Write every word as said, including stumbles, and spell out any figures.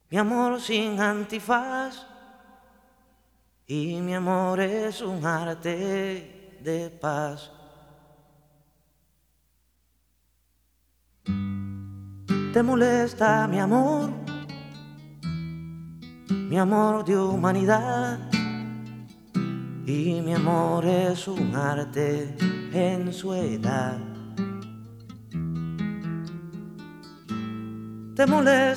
Mi amor sin antifaz y mi amor es un arte de paz. ¿Te molesta mi amor? Mi amor de humanidad y mi amor es un arte en su edad. ¿Te molesta?